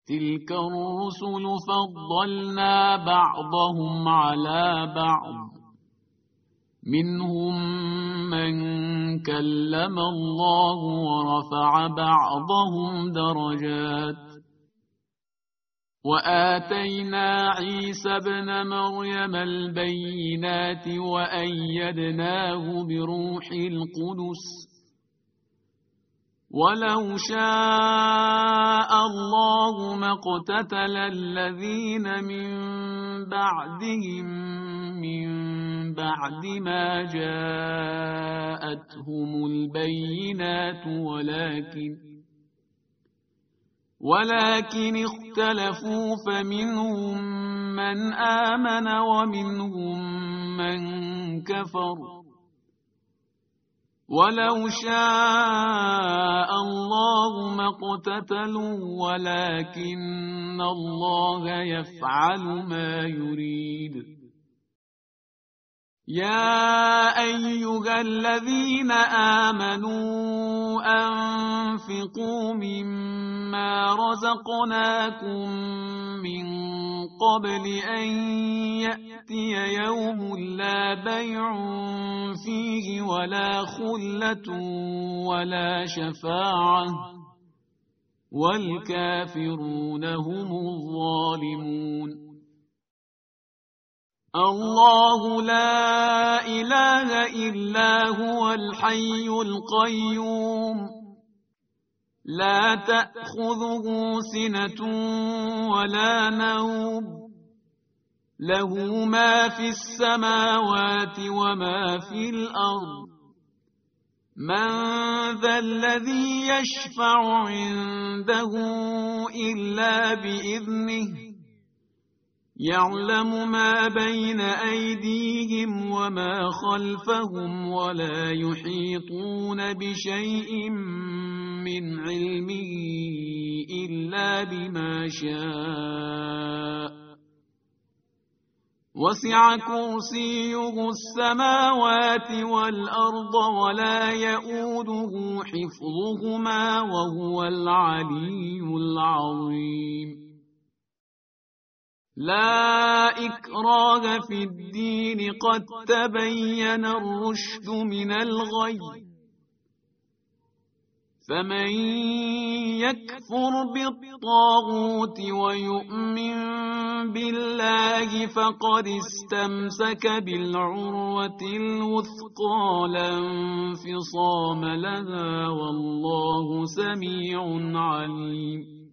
تلك الرسل فضلنا بعضهم على بعض منهم من كلم الله ورفع بعضهم درجات وآتينا عيسى ابن مريم البينات وأيدناه بروح القدس ولو شاء الله ما اقتتل الذين من بعدهم من بعد ما جاءتهم البينات ولكن اختلفوا فمنهم من آمن ومنهم من كفر ولو شاء الله ما اقتتلوا ولكن الله يفعل ما يريد يا أيها الذين آمنوا أنفقوا مما رزقناكم من قبل أن يأتي يوم لا بيع فيه ولا خلة ولا شفاعة والكافرون هم الظالمون الله لا إله إلا هو الحي القيوم لا تأخذه سنة ولا نوم له ما في السماوات وما في الأرض من ذا الذي يشفع عنده إلا بإذنه يعلم ما بين أيديهم وما خلفهم ولا يحيطون بشيء من علمه إلا بما شاء وسع كرسيه السماوات والأرض ولا يؤوده حفظهما وهو العلي العظيم لا إكراه في الدين قد تبين الرشد من الغي فمن يكفر بالطاغوت ويؤمن بالله فقد استمسك بالعروة الوثقى لا انفصام لها والله سميع عليم